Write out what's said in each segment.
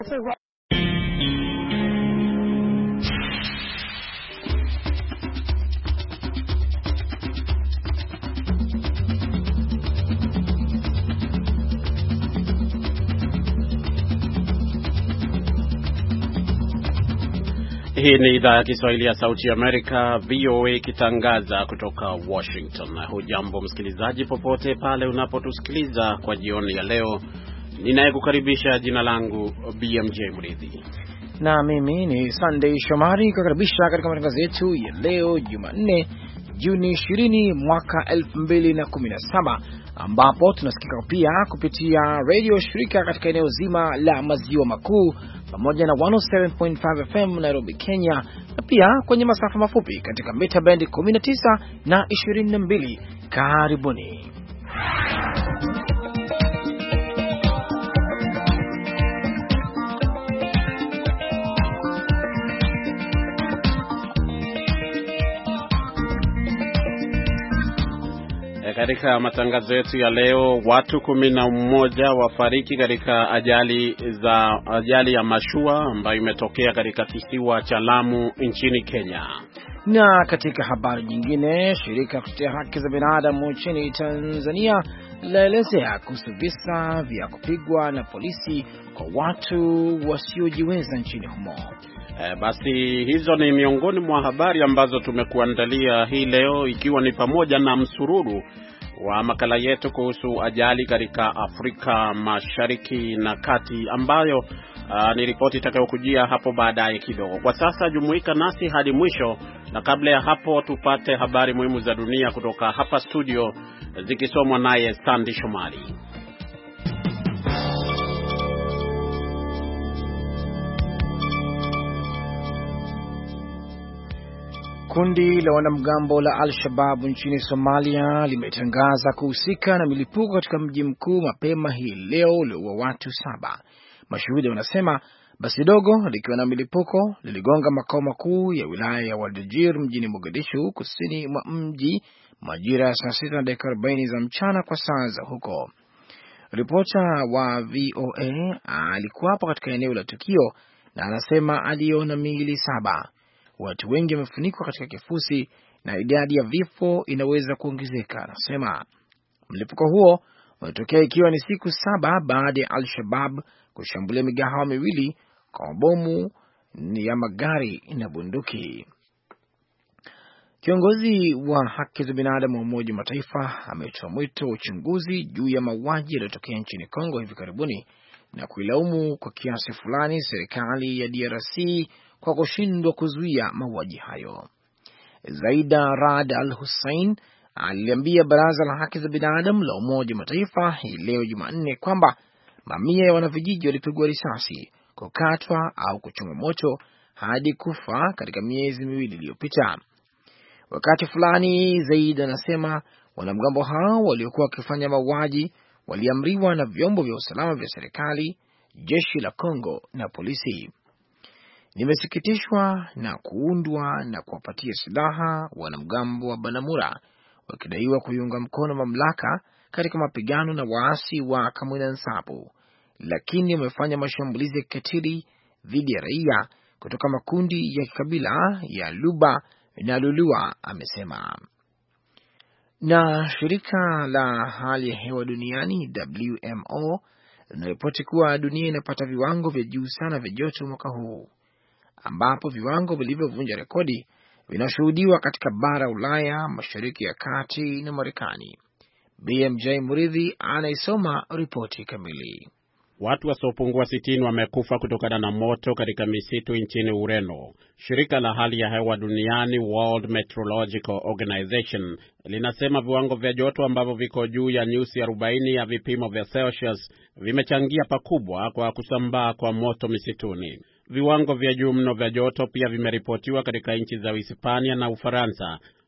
Hii ni idhaa ya Kiswahili ya Sauti ya Amerika, VOA, ikitangaza kutoka Washington. Hujambo msikilizaji popote pale unapotusikiliza kwa jioni ya leo. Ninayekukaribisha jina langu BMJ Mridhi. Na mimi ni Sunday Shomari kukaribisha katika matangazo yetu ya leo Jumanne, Juni 20 mwaka 2017, ambapo tunasikika pia kupitia radio shirika katika eneo zima la Maziwa Makuu pamoja na 107.5 FM Nairobi, Kenya, na pia kwenye masafa mafupi katika mita bendi 19 na 22. Karibuni. Katika matangazo yetu ya leo, watu 11 wafariki katika ajali ya mashua ambayo imetokea katika kisiwa cha Lamu nchini Kenya. Na katika habari nyingine, shirika la kutetea haki za binadamu nchini Tanzania laelezea kuhusu visa vya kupigwa na polisi kwa watu wasiojiweza nchini humo. Basi hizo ni miongoni mwa habari ambazo tumekuandalia hii leo, ikiwa ni pamoja na msururu wa makala yetu kuhusu ajali katika Afrika Mashariki na Kati, ambayo ni ripoti itakayokujia hapo baadaye kidogo. Kwa sasa jumuika nasi hadi mwisho, na kabla ya hapo tupate habari muhimu za dunia kutoka hapa studio, zikisomwa naye Sandy Shomari. Kundi la wanamgambo la Al-Shabaab nchini Somalia limetangaza kuhusika na milipuko katika mji mkuu mapema hii leo ulioua watu 7. Mashuhuda wanasema basi dogo likiwa na milipuko liligonga makao makuu ya wilaya ya Wardajir mjini Mogadishu, kusini mwa mji, majira ya saa 6:40 za mchana kwa saa za huko. Ripota wa VOA alikuwa hapo katika eneo la tukio na anasema aliona miili 7. Watu wengi wamefunikwa katika kifusi na idadi ya vifo inaweza kuongezeka. Anasema mlipuko huo unatokea ikiwa ni siku 7 baada ya Al-Shabaab kushambulia migahawa miwili kwa mabomu ya magari na bunduki. Kiongozi wa haki za binadamu wa Umoja wa Mataifa ametoa mwito wa uchunguzi juu ya mauaji yaliyotokea nchini Kongo hivi karibuni na kuilaumu kwa kiasi fulani serikali ya DRC kwa kushindwa kuzuia mauaji hayo. Zaida Rad Al-Hussein aliambia Baraza la Haki za Binadamu la Umoja wa Mataifa hii leo Jumanne kwamba mamia ya wanavijiji walipigwa risasi, kukatwa au kuchomwa moto hadi kufa katika miezi miwili iliyopita. Wakati fulani, Zaida anasema wanamgambo hao waliokuwa wakifanya mauaji waliamriwa na vyombo vya usalama vya serikali, jeshi la Kongo na polisi. Nimesikitishwa na kuundwa na kuwapatia silaha wanamgambo wa Banamura wakidaiwa kuiunga mkono mamlaka katika mapigano na waasi wa Kamwina Nsapu, lakini wamefanya mashambulizi ya kikatili dhidi ya raia kutoka makundi ya kikabila ya Luba na Lulua, amesema. Na shirika la hali ya hewa duniani WMO linaripoti kuwa dunia inapata viwango vya juu sana vya joto mwaka huu, ambapo viwango vilivyovunja rekodi vinashuhudiwa katika bara Ulaya, Mashariki ya Kati na Marekani. BMJ Muridhi anaisoma ripoti kamili. Watu wasiopungua 60 wamekufa kutokana na moto katika misitu nchini Ureno. Shirika la hali ya hewa duniani World Meteorological Organization linasema viwango vya joto ambavyo viko juu ya nyuzi 40 ya vipimo vya Celsius vimechangia pakubwa kwa kusambaa kwa moto misituni. Viwango vya juu mno vya joto pia vimeripotiwa katika nchi za Hispania na Ufaransa,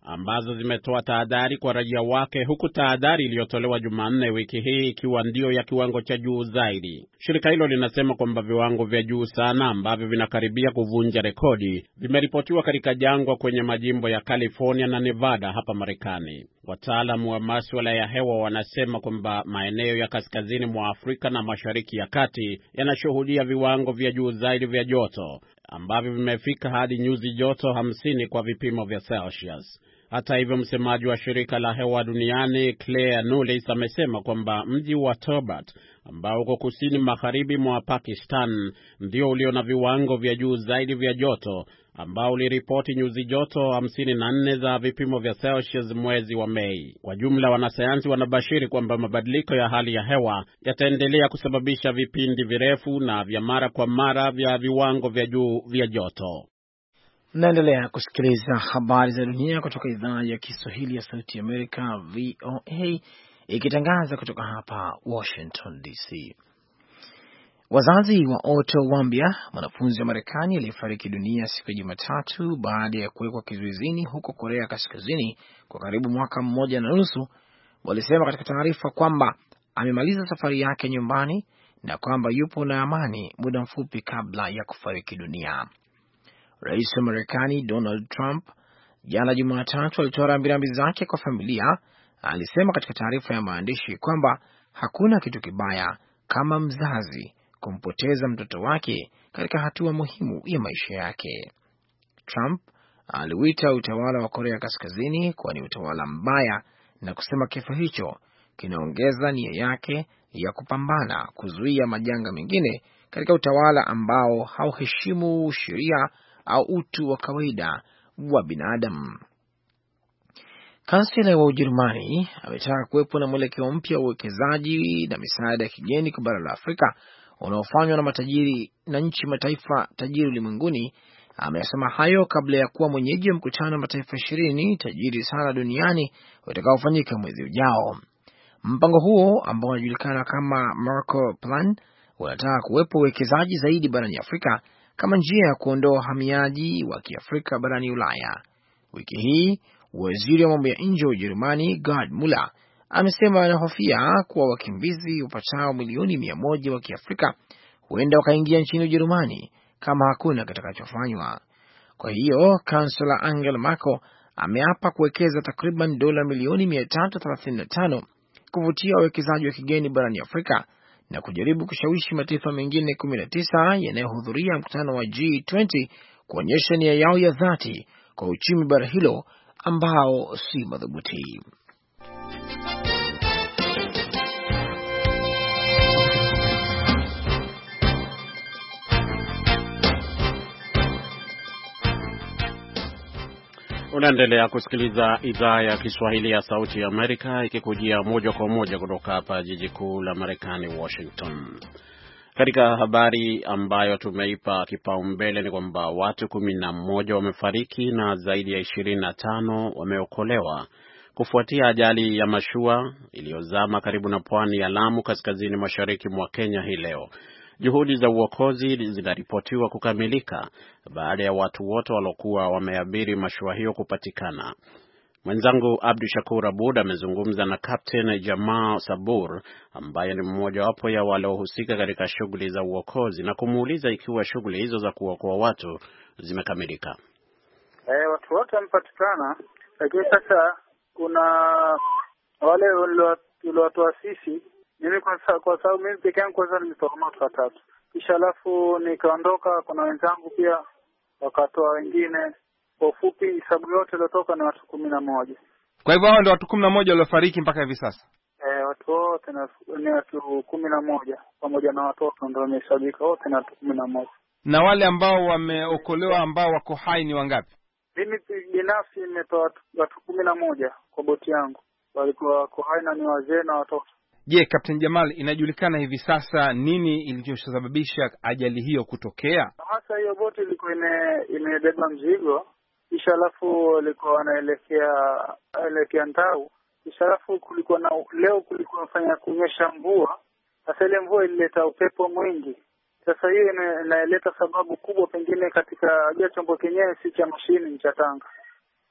ambazo zimetoa tahadhari kwa raia wake, huku tahadhari iliyotolewa Jumanne wiki hii ikiwa ndio ya kiwango cha juu zaidi. Shirika hilo linasema kwamba viwango vya juu sana ambavyo vinakaribia kuvunja rekodi vimeripotiwa katika jangwa kwenye majimbo ya California na Nevada hapa Marekani. Wataalamu wa masuala ya hewa wanasema kwamba maeneo ya kaskazini mwa Afrika na Mashariki ya Kati yanashuhudia viwango vya juu zaidi vya joto ambavyo vimefika hadi nyuzi joto 50 kwa vipimo vya Celsius. Hata hivyo, msemaji wa shirika la hewa duniani Claire Nulis amesema kwamba mji wa Tobit ambao uko kusini magharibi mwa Pakistan ndio ulio na viwango vya juu zaidi vya joto, ambao uliripoti nyuzi joto 54 za vipimo vya Celsius mwezi wa Mei. Kwa jumla, wanasayansi wanabashiri kwamba mabadiliko ya hali ya hewa yataendelea kusababisha vipindi virefu na vya mara kwa mara vya viwango vya juu vya joto. Naendelea kusikiliza habari za dunia kutoka idhaa ya Kiswahili ya Sauti ya Amerika, VOA, ikitangaza kutoka hapa Washington DC. Wazazi wa Otto Wambia, mwanafunzi wa Marekani aliyefariki dunia siku ya Jumatatu baada ya kuwekwa kizuizini huko Korea Kaskazini kwa karibu mwaka 1.5, walisema katika taarifa kwamba amemaliza safari yake nyumbani na kwamba yupo na amani muda mfupi kabla ya kufariki dunia. Rais wa Marekani Donald Trump jana Jumatatu alitoa rambirambi zake kwa familia. Alisema katika taarifa ya maandishi kwamba hakuna kitu kibaya kama mzazi kumpoteza mtoto wake katika hatua muhimu ya maisha yake. Trump aliuita utawala wa Korea Kaskazini kuwa ni utawala mbaya na kusema kifo hicho kinaongeza nia yake ya kupambana kuzuia majanga mengine katika utawala ambao hauheshimu sheria au utu wa kawaida wa binadamu. Kansela wa Ujerumani ametaka kuwepo na mwelekeo mpya wa uwekezaji na misaada ya kigeni kwa bara la Afrika unaofanywa na matajiri na mataifa tajiri ulimwenguni. Amesema hayo kabla ya kuwa mwenyeji wa mkutano wa mataifa 20 tajiri sana duniani utakaofanyika mwezi ujao. Mpango huo ambao unajulikana kama Marco Plan unataka kuwepo uwekezaji zaidi barani Afrika kama njia ya kuondoa uhamiaji wa Kiafrika barani Ulaya. Wiki hii waziri wa mambo ya nje wa Ujerumani Gerd Müller amesema anahofia kuwa wakimbizi wapatao milioni 100 wa Kiafrika huenda wakaingia nchini Ujerumani kama hakuna kitakachofanywa. Kwa hiyo kansela Angela Merkel ameapa kuwekeza takriban dola milioni 335 kuvutia wawekezaji wa kigeni barani Afrika na kujaribu kushawishi mataifa mengine 19 yanayohudhuria mkutano wa G20 kuonyesha nia yao ya dhati kwa uchumi bara hilo ambao si madhubuti. Unaendelea kusikiliza idhaa ya Kiswahili ya Sauti ya Amerika ikikujia moja kwa moja kutoka hapa jiji kuu la Marekani, Washington. Katika habari ambayo tumeipa kipaumbele ni kwamba watu 11 wamefariki na zaidi ya 25 wameokolewa kufuatia ajali ya mashua iliyozama karibu na pwani ya Lamu kaskazini mashariki mwa Kenya hii leo. Juhudi za uokozi zinaripotiwa kukamilika baada ya watu wote waliokuwa wameabiri mashua hiyo kupatikana. Mwenzangu Abdu Shakur Abud amezungumza na Captain Jamaa Sabur ambaye ni mmoja wapo ya waliohusika katika shughuli za uokozi na kumuuliza ikiwa shughuli hizo za kuokoa watu zimekamilika. Watu wote wamepatikana, lakini sasa kuna wale waliotoa sisi. Mimi kwa sababu mimi peke yangu kwanza nilitoa watu 3. Kisha alafu nikaondoka, kuna wenzangu pia wakatoa wengine. Kwa ufupi hesabu yote iliyotoka ni watu 11. Kwa hivyo hao ndio watu 11 waliofariki mpaka hivi sasa. Watu wote ni watu 11 pamoja na watoto ndio wamehesabika wote na watu 11. Na wale ambao wameokolewa ambao wako hai ni wangapi? Mimi binafsi nimetoa watu 11 kwa boti yangu. Walikuwa wako hai na ni wazee na watoto. Je, Captain Jamal, inajulikana hivi sasa nini ilichosababisha ajali hiyo kutokea? Hasa hiyo boti ilikuwa imebeba mzigo, kisha alafu walikuwa wanaelekea Ndau. Kisha alafu kulikuwa nafanya kunyesha mvua. Sasa ile mvua ilileta upepo mwingi. Sasa hiyo inaleta sababu kubwa pengine katika chombo kenyewe si cha mashini, ni cha tanga.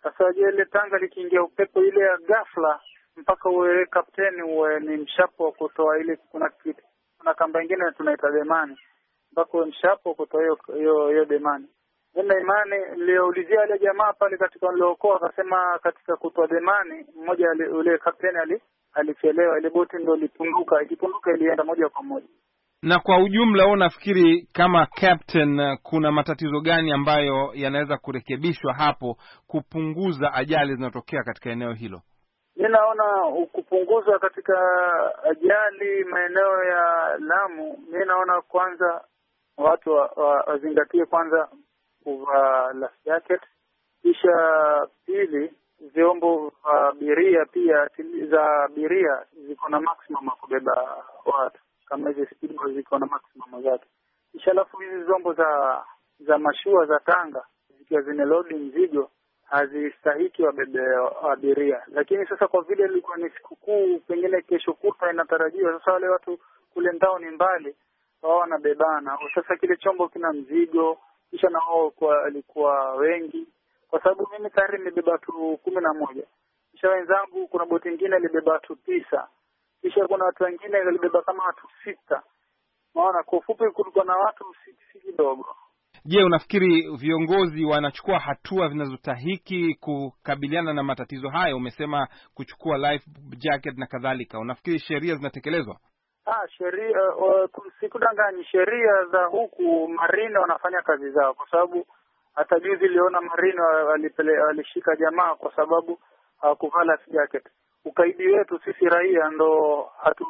Sasa je, ile tanga likiingia upepo ile ya ghafla mpaka uwe kapteni uwe ni mshapo wa kutoa ile, kuna kamba nyingine tunaita demani, mpaka uwe mshapo wa kutoa hiyo demani. Ndio imani niliulizia wale jamaa pale katika waliokoa, akasema katika kutoa demani mmoja ule kapteni alichelewa, ile boti ndio ilipunguka, ikipunguka ilienda moja kwa moja. Na kwa ujumla wewe unafikiri kama captain kuna matatizo gani ambayo yanaweza kurekebishwa hapo kupunguza ajali zinazotokea katika eneo hilo? Mimi naona kupunguza katika ajali maeneo ya Lamu, mimi naona kwanza watu wazingatie kwanza kuvaa life jacket, kisha pili vyombo abiria pia za abiria ziko na maximum ya kubeba watu, kama hizo speedboat ziko na maximum zake. Kisha alafu hizi vyombo za mashua za tanga zikiwa zimeload mzigo hazistahiki wabebe abiria. Lakini sasa kwa vile ilikuwa ni sikukuu, pengine kesho kutwa inatarajiwa, sasa wale watu kule ndao ni mbali, wao wanabebana. Sasa kile chombo kina mzigo, kisha na wao walikuwa wengi, kwa sababu mimi tayari nimebeba watu 11. Kisha wenzangu kuna boti nyingine ilibeba watu 9. Kisha kuna watu wengine walibeba kama watu 6. Maana kwa ufupi kulikuwa na watu si kidogo. Je, unafikiri viongozi wanachukua hatua zinazostahiki kukabiliana na matatizo haya? Umesema kuchukua life jacket na kadhalika. Unafikiri sheria zinatekelezwa? Sheria sikudanganya, sheria za huku marine wanafanya kazi zao, kwa sababu hata juzi niliona marine walishika jamaa kwa sababu hawakuvaa life jacket. Ukaidi wetu sisi raia ndo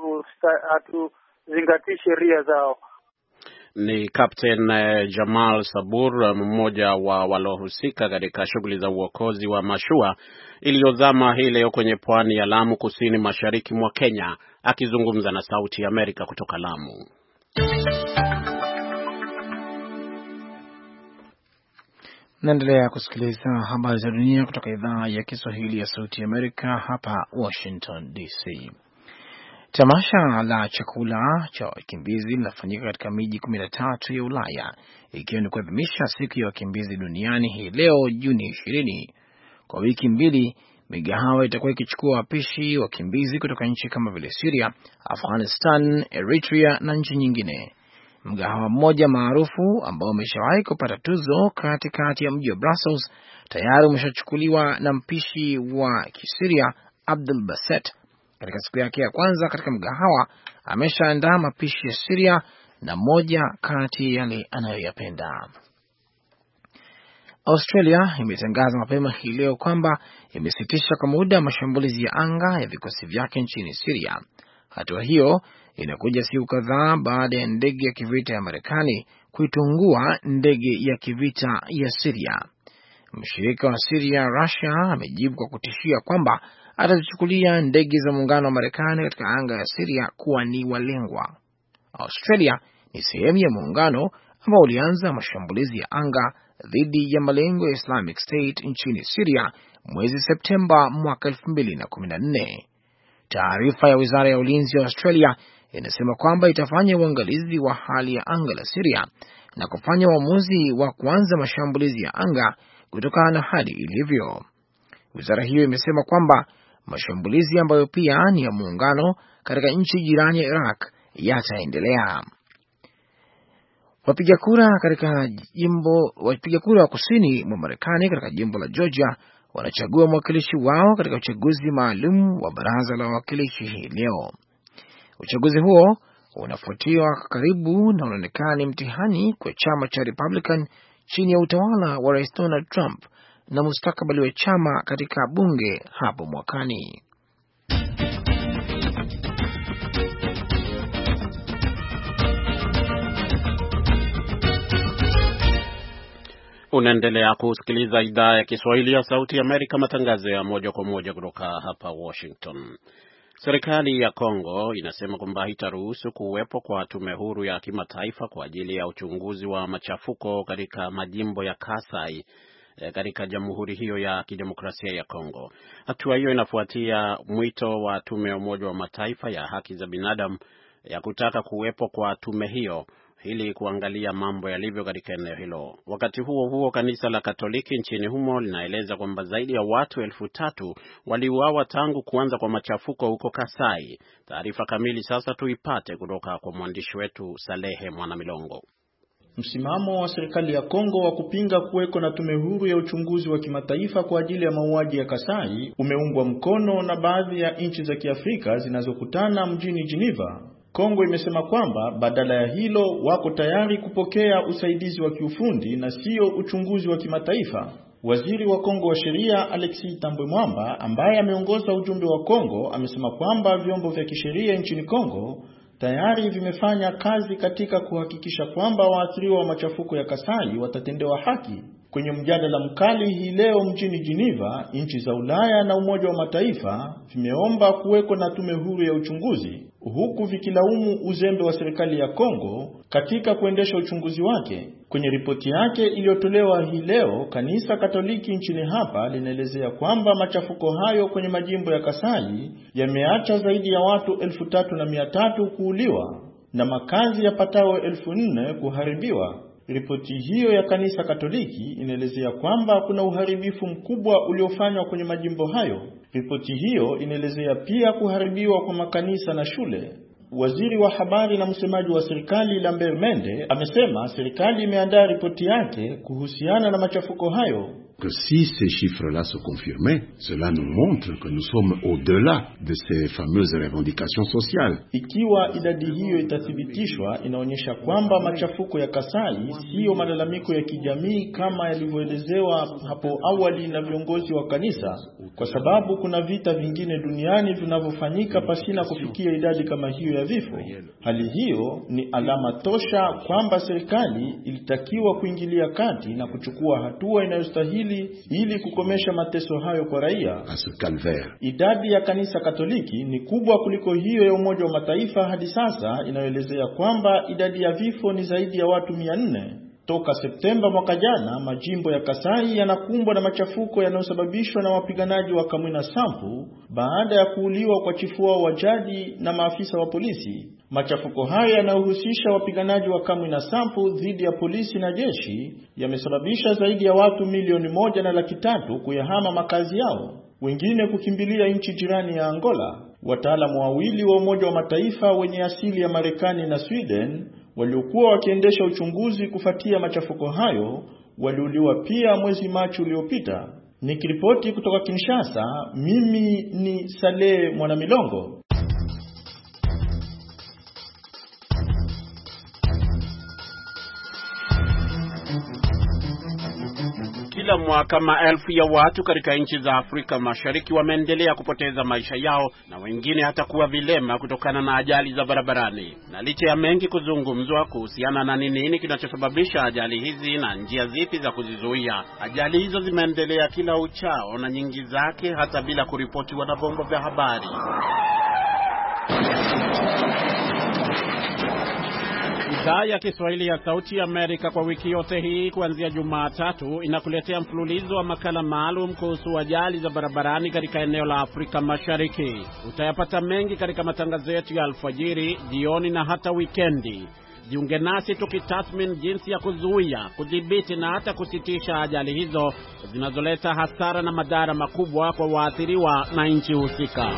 hatuzingatii sheria zao. Ni Captain Jamal Sabur, mmoja wa walohusika katika shughuli za uokozi wa mashua iliyozama hii leo kwenye pwani ya Lamu kusini mashariki mwa Kenya, akizungumza na Sauti ya Amerika kutoka Lamu. Naendelea kusikiliza habari za dunia kutoka idhaa ya Kiswahili ya Sauti ya Amerika hapa Washington DC. Tamasha la chakula cha wakimbizi linafanyika katika miji 13 ya Ulaya, ikiwa ni kuadhimisha siku ya wakimbizi duniani hii leo Juni 20. Kwa wiki mbili, migahawa itakuwa ikichukua wapishi wakimbizi kutoka nchi kama vile Syria, Afghanistan, Eritrea na nchi nyingine. Mgahawa mmoja maarufu ambao umeshawahi kupata tuzo katikati ya mji wa Brussels tayari umeshachukuliwa na mpishi wa Kisiria Abdul Baset. Katika siku yake ya kwanza katika mgahawa ameshaandaa mapishi ya Syria na moja kati yale anayoyapenda. Australia imetangaza mapema hii leo kwamba imesitisha kwa muda mashambulizi ya anga ya vikosi vyake nchini Syria. Hatua hiyo inakuja siku kadhaa baada ya ndege ya kivita ya Marekani kuitungua ndege ya kivita ya Syria. Mshirika wa Syria, Russia, amejibu kwa kutishia kwamba atazichukulia ndege za muungano wa Marekani katika anga ya Syria kuwa ni walengwa. Australia ni sehemu ya muungano ambao ulianza mashambulizi ya anga dhidi ya malengo ya Islamic State nchini Syria mwezi Septemba mwaka 2014. Taarifa ya Wizara ya Ulinzi ya Australia inasema kwamba itafanya uangalizi wa hali ya anga la Syria na kufanya uamuzi wa kuanza mashambulizi ya anga kutokana na hali ilivyo. Wizara hiyo imesema kwamba mashambulizi ambayo pia ni ya muungano katika nchi jirani ya Iraq yataendelea. Wapiga kura wa kusini mwa Marekani katika jimbo la Georgia wanachagua mwakilishi wao katika uchaguzi maalum wa baraza la wawakilishi hii leo. Uchaguzi huo unafuatiwa karibu na unaonekana ni mtihani kwa chama cha Republican chini ya utawala wa Rais Donald Trump na mustakabali wa chama katika bunge hapo mwakani. Unaendelea kusikiliza idhaa ya Kiswahili ya Sauti ya Amerika, matangazo ya moja kwa moja kutoka hapa Washington. Serikali ya Kongo inasema kwamba haitaruhusu kuwepo kwa tume huru ya kimataifa kwa ajili ya uchunguzi wa machafuko katika majimbo ya Kasai katika jamhuri hiyo ya kidemokrasia ya Kongo. Hatua hiyo inafuatia mwito wa tume ya Umoja wa Mataifa ya haki za binadamu ya kutaka kuwepo kwa tume hiyo ili kuangalia mambo yalivyo katika eneo hilo. Wakati huo huo, kanisa la Katoliki nchini humo linaeleza kwamba zaidi ya watu 3,000 waliuawa tangu kuanza kwa machafuko huko Kasai. Taarifa kamili sasa tuipate kutoka kwa mwandishi wetu Salehe Mwanamilongo. Msimamo wa serikali ya Kongo wa kupinga kuweko na tume huru ya uchunguzi wa kimataifa kwa ajili ya mauaji ya Kasai umeungwa mkono na baadhi ya nchi za Kiafrika zinazokutana mjini Geneva. Kongo imesema kwamba badala ya hilo wako tayari kupokea usaidizi wa kiufundi na sio uchunguzi wa kimataifa. Waziri wa Kongo wa sheria Alexis Tambwe Mwamba, ambaye ameongoza ujumbe wa Kongo, amesema kwamba vyombo vya kisheria nchini Kongo tayari vimefanya kazi katika kuhakikisha kwamba waathiriwa wa machafuko ya Kasai watatendewa haki. Kwenye mjadala mkali hii leo mjini Geneva, nchi za Ulaya na Umoja wa Mataifa vimeomba kuweko na tume huru ya uchunguzi, huku vikilaumu uzembe wa serikali ya Kongo katika kuendesha uchunguzi wake. Kwenye ripoti yake iliyotolewa hii leo, kanisa Katoliki nchini hapa linaelezea kwamba machafuko hayo kwenye majimbo ya Kasai yameacha zaidi ya watu 3,300 kuuliwa na makazi yapatao 4,000 kuharibiwa. Ripoti hiyo ya kanisa Katoliki inaelezea kwamba kuna uharibifu mkubwa uliofanywa kwenye majimbo hayo. Ripoti hiyo inaelezea pia kuharibiwa kwa makanisa na shule. Waziri wa habari na msemaji wa serikali Lambert Mende amesema serikali imeandaa ripoti yake kuhusiana na machafuko hayo. Que si ces chiffres-là se confirmaient, cela nous montre que nous sommes au-delà de ces fameuses revendications sociales. Ikiwa idadi hiyo itathibitishwa, inaonyesha kwamba machafuko ya Kasai sio malalamiko ya kijamii kama yalivyoelezewa hapo awali na viongozi wa kanisa, kwa sababu kuna vita vingine duniani vinavyofanyika pasina kufikia idadi kama hiyo ya vifo. Hali hiyo ni alama tosha kwamba serikali ilitakiwa kuingilia kati na kuchukua hatua inayostahili ili kukomesha mateso hayo kwa raia. Idadi ya kanisa Katoliki ni kubwa kuliko hiyo ya Umoja wa Mataifa hadi sasa, inayoelezea kwamba idadi ya vifo ni zaidi ya watu 400. Toka Septemba mwaka jana, majimbo ya Kasai yanakumbwa na machafuko yanayosababishwa na wapiganaji wa Kamwina Nsapu baada ya kuuliwa kwa chifu wao wa jadi na maafisa wa polisi. Machafuko hayo yanayohusisha wapiganaji wa Kamwina Nsapu dhidi ya polisi na jeshi yamesababisha zaidi ya watu 1.3 kuyahama makazi yao, wengine kukimbilia nchi jirani ya Angola. Wataalamu wawili wa Umoja wa Mataifa wenye asili ya Marekani na Sweden waliokuwa wakiendesha uchunguzi kufuatia machafuko hayo waliuliwa pia mwezi Machi uliopita. Nikiripoti kutoka Kinshasa, mimi ni Saleh Mwanamilongo. Kila mwaka maelfu ya watu katika nchi za Afrika Mashariki wameendelea kupoteza maisha yao na wengine hata kuwa vilema kutokana na ajali za barabarani. Na licha ya mengi kuzungumzwa kuhusiana na nini kinachosababisha ajali hizi na njia zipi za kuzizuia, ajali hizo zimeendelea kila uchao na nyingi zake hata bila kuripotiwa na vyombo vya habari. Idhaa ya Kiswahili ya Sauti ya Amerika kwa wiki yote hii kuanzia Jumatatu inakuletea mfululizo wa makala maalum kuhusu ajali za barabarani katika eneo la Afrika Mashariki. Utayapata mengi katika matangazo yetu ya alfajiri, jioni na hata wikendi. Jiunge nasi tukitathmini jinsi ya kuzuia, kudhibiti na hata kusitisha ajali hizo zinazoleta hasara na madhara makubwa kwa waathiriwa na nchi husika.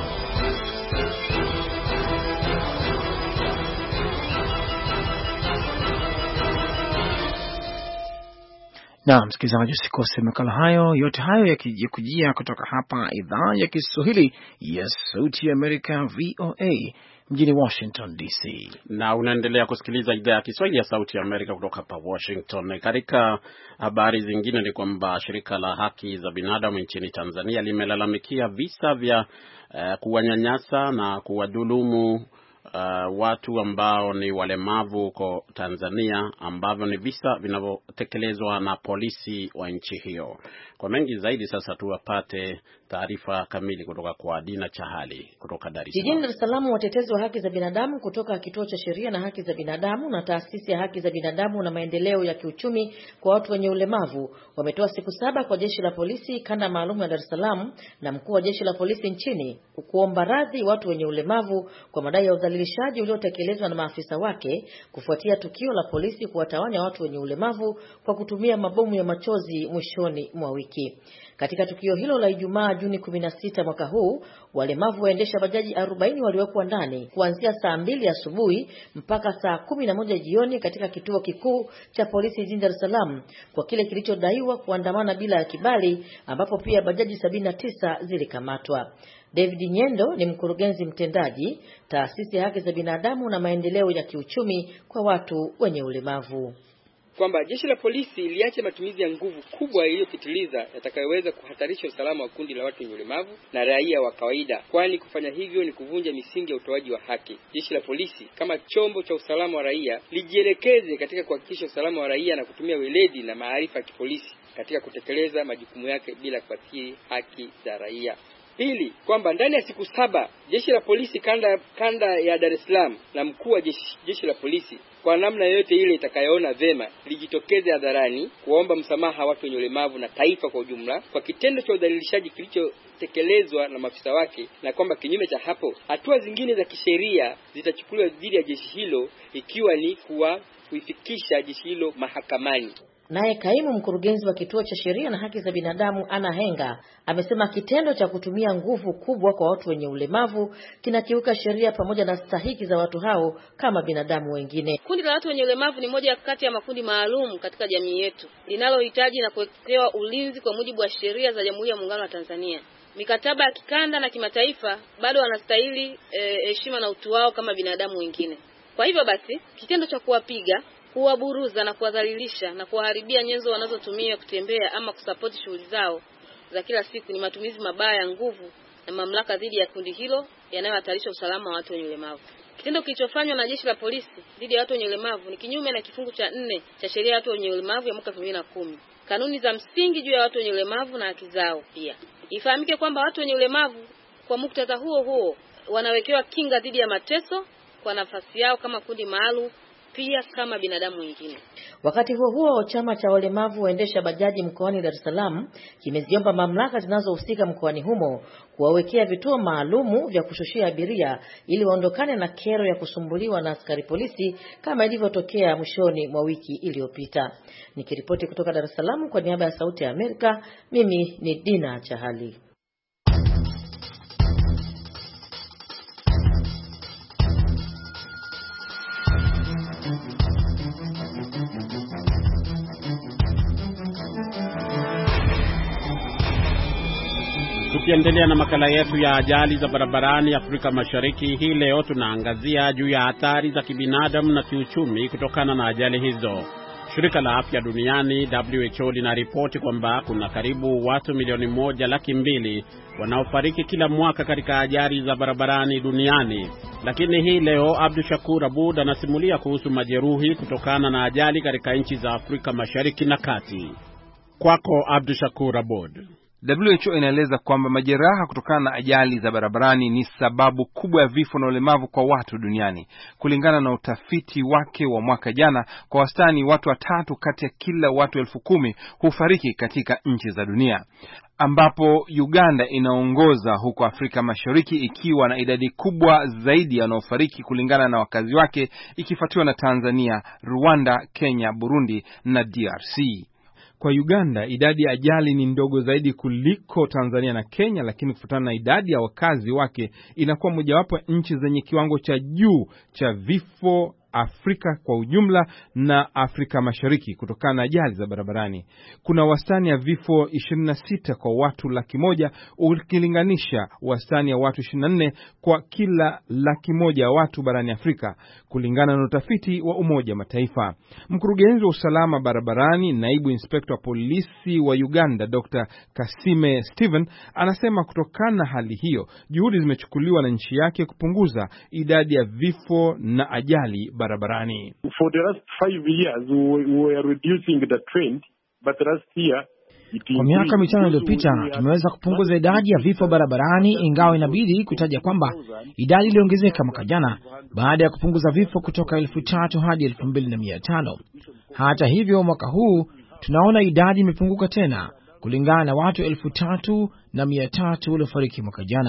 Na msikilizaji, usikose makala hayo. Yote hayo yakijia kutoka hapa idhaa ya Kiswahili ya Sauti ya Amerika, VOA, mjini Washington DC. Na unaendelea kusikiliza idhaa ya Kiswahili ya Sauti ya Amerika kutoka hapa Washington. Katika habari zingine ni kwamba shirika la haki za binadamu nchini Tanzania limelalamikia visa vya kuwanyanyasa na kuwadhulumu watu ambao ni walemavu huko Tanzania, ambavyo ni visa vinavyotekelezwa na polisi wa nchi hiyo. Kwa mengi zaidi sasa tuwapate taarifa kamili kutoka kwa Dina Chahali kutoka Dar es Salaam. Jijini Dar es Salaam, watetezi wa haki za binadamu kutoka Kituo cha Sheria na Haki za Binadamu na Taasisi ya Haki za Binadamu na Maendeleo ya Kiuchumi kwa Watu wenye Ulemavu wametoa siku 7 kwa Jeshi la Polisi kanda maalum ya Dar es Salaam na mkuu wa Jeshi la Polisi nchini kuomba radhi watu wenye ulemavu kwa madai ya udhalilishaji udhalilishaji uliotekelezwa na maafisa wake kufuatia tukio la polisi kuwatawanya watu wenye ulemavu kwa kutumia mabomu ya machozi mwishoni mwa wiki. Katika tukio hilo la Ijumaa Juni 16 mwaka huu, walemavu waendesha bajaji 40 waliwekwa ndani kuanzia saa 2 asubuhi mpaka saa 11 jioni katika kituo kikuu cha polisi jijini Dar es Salaam kwa kile kilichodaiwa kuandamana bila ya kibali, ambapo pia bajaji 79 zilikamatwa. David Nyendo ni mkurugenzi mtendaji Taasisi ya Haki za Binadamu na Maendeleo ya Kiuchumi kwa watu wenye ulemavu, kwamba jeshi la polisi liache matumizi ya nguvu kubwa iliyopitiliza yatakayoweza kuhatarisha usalama wa kundi la watu wenye ulemavu na raia wa kawaida, kwani kufanya hivyo ni kuvunja misingi ya utoaji wa haki. Jeshi la polisi kama chombo cha usalama wa raia lijielekeze katika kuhakikisha usalama wa raia na kutumia weledi na maarifa ya kipolisi katika kutekeleza majukumu yake bila kuathiri haki za raia. Pili, kwamba ndani ya siku 7 jeshi la polisi kanda ya Dar es Salaam na mkuu wa jeshi la polisi kwa namna yoyote ile itakayoona vema lijitokeze hadharani kuomba msamaha watu wenye ulemavu na taifa kwa ujumla kwa kitendo cha udhalilishaji kilichotekelezwa na maafisa wake, na kwamba kinyume cha hapo hatua zingine za kisheria zitachukuliwa dhidi ya jeshi hilo, ikiwa ni kuifikisha jeshi hilo mahakamani. Naye kaimu mkurugenzi wa Kituo cha Sheria na Haki za Binadamu Ana Henga amesema kitendo cha kutumia nguvu kubwa kwa watu wenye ulemavu kinakiuka sheria pamoja na stahiki za watu hao kama binadamu wengine. Kundi la watu wenye ulemavu ni moja kati ya makundi maalum katika jamii yetu linalohitaji na kuwekewa ulinzi kwa mujibu wa sheria za Jamhuri ya Muungano wa Tanzania. Mikataba ya kikanda na kimataifa bado wanastahili heshima na utu wao kama binadamu wengine. Kwa hivyo basi, kitendo cha kuwapiga, kuwaburuza na kuwadhalilisha na kuwaharibia nyenzo wanazotumia kutembea ama kusapoti shughuli zao za kila siku ni matumizi mabaya ya nguvu na mamlaka dhidi ya kundi hilo yanayohatarisha usalama wa watu wenye ulemavu. Kitendo kilichofanywa na jeshi la polisi dhidi ya watu wenye ulemavu ni kinyume na kifungu cha 4 cha sheria ya watu wenye ulemavu ya mwaka 2010, kanuni za msingi juu ya watu wenye ulemavu na haki zao. Pia ifahamike kwamba watu wenye ulemavu kwa muktadha huo wanawekewa kinga dhidi ya mateso kwa nafasi yao kama kundi maalum, pia kama binadamu wengine. Wakati huo chama cha walemavu waendesha bajaji mkoani Dar es Salaam kimeziomba mamlaka zinazohusika mkoani humo kuwawekea vituo maalumu vya kushushia abiria ili waondokane na kero ya kusumbuliwa na askari polisi kama ilivyotokea mwishoni mwa wiki iliyopita. Nikiripoti kutoka Dar es Salaam kwa niaba ya Sauti ya Amerika, mimi ni Dina Chahali. Tukiendelea na makala yetu ya ajali za barabarani Afrika Mashariki, hii leo tunaangazia juu ya hatari za kibinadamu na kiuchumi kutokana na ajali hizo. Shirika la Afya Duniani WHO linaripoti kwamba kuna karibu watu 1.2 milioni wanaofariki kila mwaka katika ajali za barabarani duniani. Lakini hii leo Abdushakur Abud anasimulia kuhusu majeruhi kutokana na ajali katika nchi za Afrika Mashariki na Kati. Kwako Abdushakur Abud. WHO inaeleza kwamba majeraha kutokana na ajali za barabarani ni sababu kubwa ya vifo na ulemavu kwa watu duniani. Kulingana na utafiti wake wa mwaka jana, kwa wastani watu 3 kati ya kila watu 10,000 hufariki katika nchi za dunia, ambapo Uganda inaongoza huko Afrika Mashariki ikiwa na idadi kubwa zaidi wanaofariki kulingana na wakazi wake, ikifuatiwa na Tanzania, Rwanda, Kenya, Burundi na DRC. Kwa Uganda, idadi ya ajali ni ndogo zaidi kuliko Tanzania na Kenya, lakini kufuatana na idadi ya wakazi wake inakuwa mojawapo ya nchi zenye kiwango cha juu cha vifo Afrika kwa ujumla na Afrika Mashariki kutokana na ajali za barabarani. Kuna wastani ya vifo 26 kwa watu 100,000 ukilinganisha wastani ya watu 24 kwa kila 100,000 ya watu barani Afrika, kulingana na utafiti wa Umoja Mataifa. Mkurugenzi wa usalama barabarani, naibu inspekta wa polisi wa Uganda, Dr. Kasime Steven, anasema kutokana na hali hiyo, juhudi zimechukuliwa na nchi yake kupunguza idadi ya vifo na ajali barabarani. For the last 5 years we were reducing the trend, but last year kwa miaka 5 iliyopita tumeweza kupunguza idadi ya vifo barabarani, ingawa inabidi kutaja kwamba idadi iliongezeka mwaka jana baada ya kupunguza vifo kutoka 3,000 hadi 2,500. Hata hivyo mwaka huu tunaona idadi imepunguka tena kulingana na watu 3,300 waliofariki mwaka jana.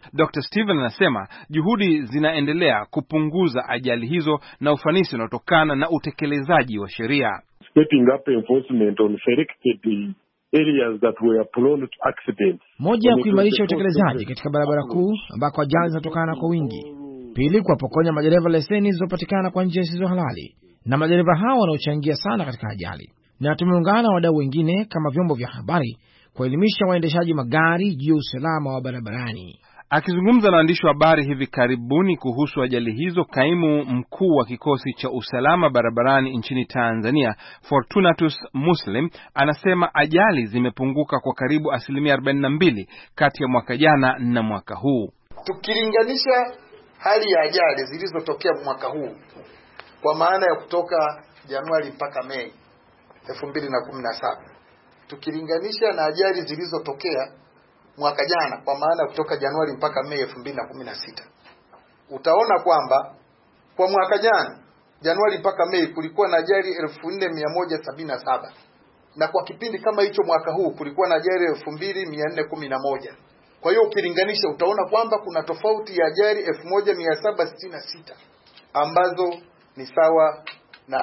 Dr. Steven anasema juhudi zinaendelea kupunguza ajali hizo na ufanisi unaotokana na utekelezaji wa sheria. Stepping up enforcement on selected areas that were prone to accidents. Moja ya kuimarisha utekelezaji katika barabara kuu ambako ajali zinatokana kwa wingi. Pili, kuwapokonya madereva leseni zilizopatikana kwa njia zisizo halali na madereva hao wanaochangia sana katika ajali. Na tumeungana na wadau wengine kama vyombo vya habari kuelimisha waendeshaji magari juu ya usalama wa barabarani. Akizungumza na waandishi wa habari hivi karibuni kuhusu ajali hizo, kaimu mkuu wa kikosi cha usalama barabarani nchini Tanzania, Fortunatus Muslim, anasema ajali zimepunguka kwa karibu 42% kati ya mwaka jana na mwaka huu. Tukilinganisha hali ya ajali zilizotokea mwaka huu kwa maana ya kutoka Januari mpaka Mei 2017, tukilinganisha na ajali zilizotokea mwaka jana kwa maana kutoka Januari mpaka Mei 2016, utaona kwamba kwa mwaka jana Januari mpaka Mei kulikuwa na ajali 4177, na kwa kipindi kama hicho mwaka huu kulikuwa na ajali 2411. Kwa hiyo ukilinganisha utaona kwamba kuna tofauti ya ajali 1766 ambazo ni sawa na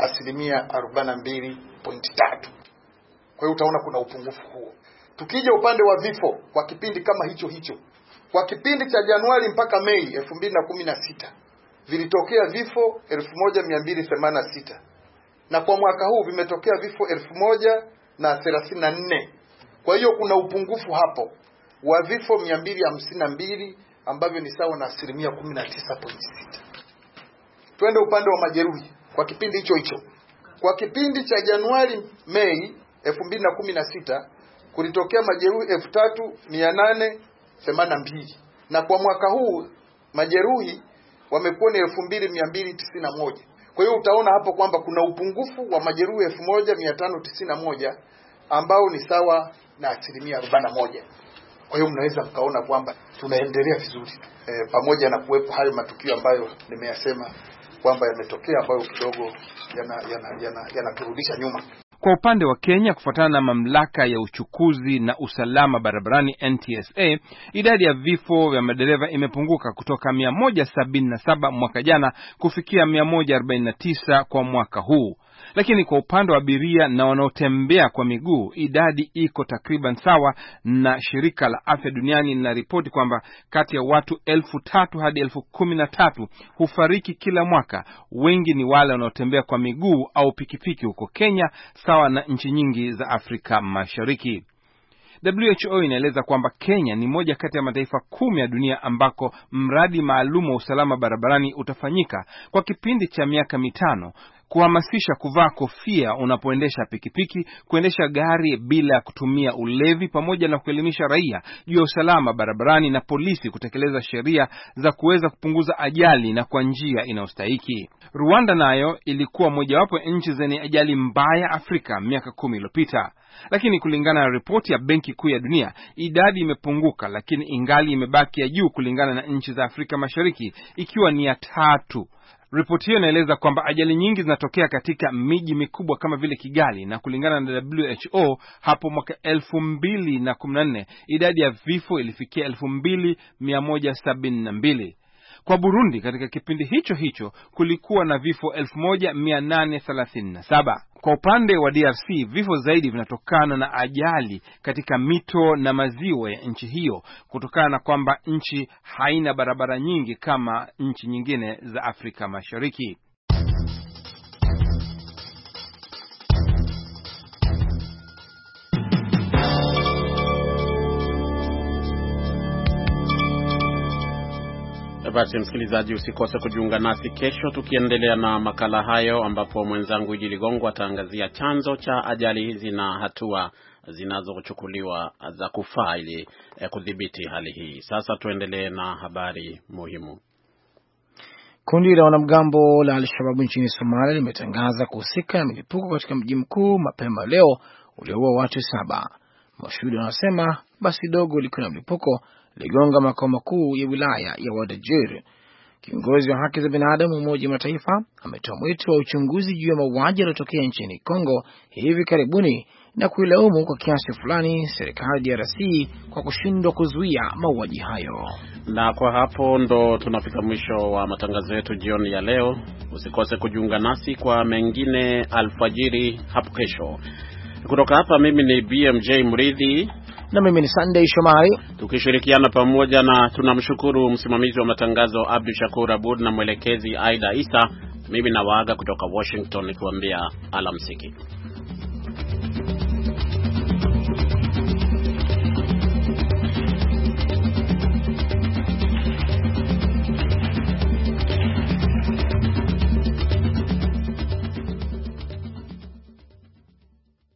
42.3. Kwa hiyo utaona kuna upungufu huo. Tukija upande wa vifo kwa kipindi kama hicho, kwa kipindi cha Januari mpaka Mei 2016 vilitokea vifo 1286, na kwa mwaka huu vimetokea vifo 1034. Kwa hiyo kuna upungufu hapo wa vifo 252 ambavyo ni sawa na 19.6. Twende upande wa majeruhi kwa kipindi hicho. Kwa kipindi cha Januari Mei 2016 kulitokea majeruhi 3882, na kwa mwaka huu majeruhi wamekuwa ni 2291. Kwa hiyo utaona hapo kwamba kuna upungufu wa majeruhi 1591 ambao ni sawa na 41%. Kwa hiyo mnaweza mkaona kwamba tunaendelea vizuri pamoja na kuwepo hayo matukio ambayo nimeyasema kwamba yametokea ambayo kidogo yanaturudisha nyuma. Kwa upande wa Kenya, kufuatana na mamlaka ya uchukuzi na usalama barabarani NTSA, idadi ya vifo vya madereva imepunguka kutoka 177 mwaka jana kufikia 149 kwa mwaka huu. Lakini kwa upande wa abiria na wanaotembea kwa miguu, idadi iko takriban sawa, na shirika la afya duniani linaripoti kwamba kati ya watu 3,000 hadi 13,000 hufariki kila mwaka. Wengi ni wale wanaotembea kwa miguu au pikipiki huko Kenya, sawa na nchi nyingi za Afrika Mashariki. WHO inaeleza kwamba Kenya ni moja kati ya mataifa 10 ya dunia ambako mradi maalum wa usalama barabarani utafanyika kwa kipindi cha miaka 5, kuhamasisha kuvaa kofia unapoendesha pikipiki, kuendesha gari bila ya kutumia ulevi, pamoja na kuelimisha raia juu ya usalama barabarani na polisi kutekeleza sheria za kuweza kupunguza ajali na kwa njia inayostahiki. Rwanda nayo ilikuwa mojawapo nchi zenye ajali mbaya Afrika miaka 10 iliyopita. Lakini kulingana na ripoti ya Benki Kuu ya Dunia, idadi imepunguka, lakini ingali imebaki ya juu kulingana na nchi za Afrika Mashariki, ikiwa ni ya 3. Ripoti hiyo inaeleza kwamba ajali nyingi zinatokea katika miji mikubwa kama vile Kigali, na kulingana na WHO hapo mwaka 2014 idadi ya vifo ilifikia 2172. Kwa Burundi katika kipindi hicho kulikuwa na vifo 1837. Kwa upande wa DRC, vifo zaidi vinatokana na ajali katika mito na maziwa ya nchi hiyo, kutokana na kwamba nchi haina barabara nyingi kama nchi nyingine za Afrika Mashariki. Basi msikilizaji, usikose kujiunga nasi kesho tukiendelea na makala hayo, ambapo mwenzangu Idi Ligongo ataangazia chanzo cha ajali hizi na hatua zinazochukuliwa za kufaa ili kudhibiti hali hii. Sasa tuendelee na habari muhimu. Kundi la wanamgambo la Al-Shabaab nchini Somalia limetangaza kuhusika na milipuko katika mji mkuu mapema leo ulioua watu 7. Mashuhuda wanasema basi dogo liko na mlipuko ligonga makao makuu ya wilaya ya Wadajir. Kiongozi wa haki za binadamu Umoja wa Mataifa ametoa mwito wa uchunguzi juu ya mauaji yaliyotokea nchini Kongo hivi karibuni na kuilaumu kwa kiasi fulani serikali DRC kwa kushindwa kuzuia mauaji hayo. Na kwa hapo ndo tunafika mwisho wa matangazo yetu jioni ya leo. Usikose kujiunga nasi kwa mengine alfajiri hapo kesho. Kutoka hapa mimi ni BMJ Mridhi na mimi ni Sunday Shomari, tukishirikiana pamoja, na tunamshukuru msimamizi wa matangazo Abdul Shakur Abud na mwelekezi Aida Isa. Mimi nawaaga kutoka Washington nikiwaambia alamsiki.